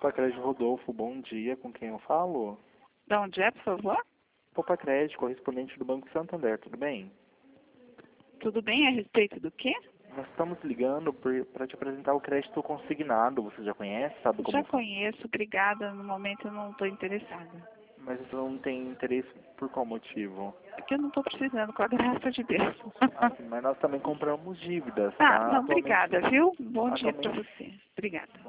Crédito Rodolfo, bom dia, com quem eu falo? De onde é, por favor? Crédito, correspondente do Banco Santander, tudo bem? Tudo bem? A respeito do quê? Nós estamos ligando para te apresentar o crédito consignado, você já conhece, sabe como... Já conheço, obrigada. No momento eu não estou interessada. Mas você não tem interesse por qual motivo? Porque eu não estou precisando, com a graça de Deus. Assim, mas nós também compramos dívidas, Ah, tá? não, obrigada, viu? Bom dia para atualmente você. Obrigada.